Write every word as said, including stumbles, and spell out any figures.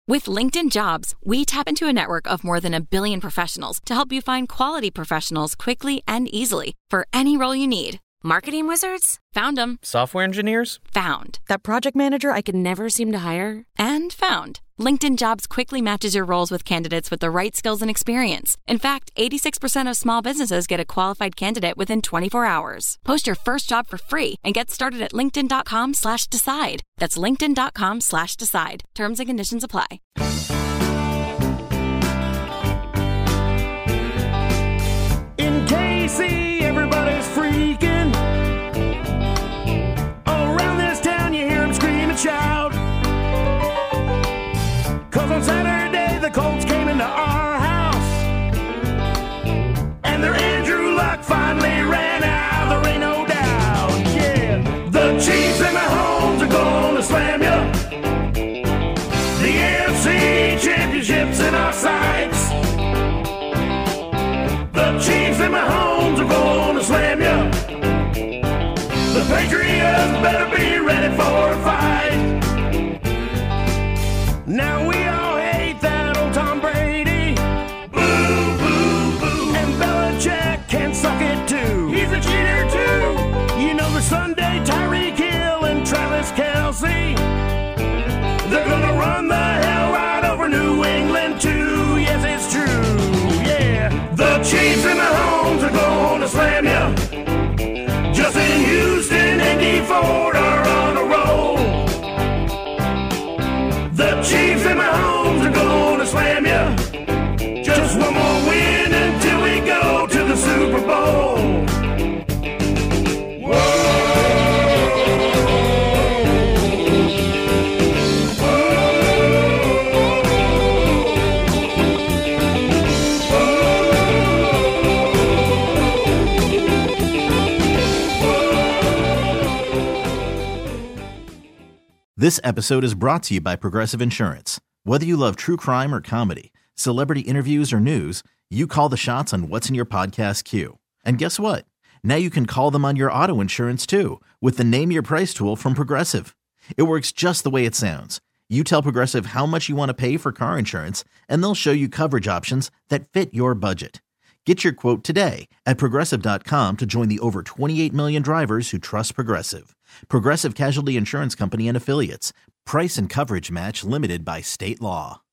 With LinkedIn Jobs, we tap into a network of more than a billion professionals to help you find quality professionals quickly and easily for any role you need. Marketing wizards? Found them. Software engineers? Found. That project manager I could never seem to hire? And found. LinkedIn Jobs quickly matches your roles with candidates with the right skills and experience. In fact, eighty-six percent of small businesses get a qualified candidate within twenty-four hours. Post your first job for free and get started at linkedin.com slash decide. That's linkedin.com slash decide. Terms and conditions apply. In K C, everybody's freaking. Around this town, you hear them scream and shout. Cause on Saturday, the Colts came into our house. And their Andrew Luck finally ran out. There ain't no doubt, yeah. The Chiefs and Mahomes are gonna slam ya. The A F C Championship's in our sights. The Chiefs and Mahomes are gonna slam ya. The Patriots better be ready for a fight. Now we all hate that old Tom Brady. Boo, boo, boo. And Belichick can suck it too. He's a cheater too. You know the Sunday Tyreek Hill and Travis Kelce. They're gonna run the hell right over New England too. Yes, it's true. Yeah. The Chiefs and Mahomes are gonna slam ya. Justin Houston and Dee Ford are on a roll. The Chiefs and Mahomes are gonna slam ya. Just one more win until we go to the Super Bowl. This episode is brought to you by Progressive Insurance. Whether you love true crime or comedy, celebrity interviews or news, you call the shots on what's in your podcast queue. And guess what? Now you can call them on your auto insurance too with the Name Your Price tool from Progressive. It works just the way it sounds. You tell Progressive how much you want to pay for car insurance, and they'll show you coverage options that fit your budget. Get your quote today at Progressive dot com to join the over twenty-eight million drivers who trust Progressive. Progressive Casualty Insurance Company and Affiliates. Price and coverage match limited by state law.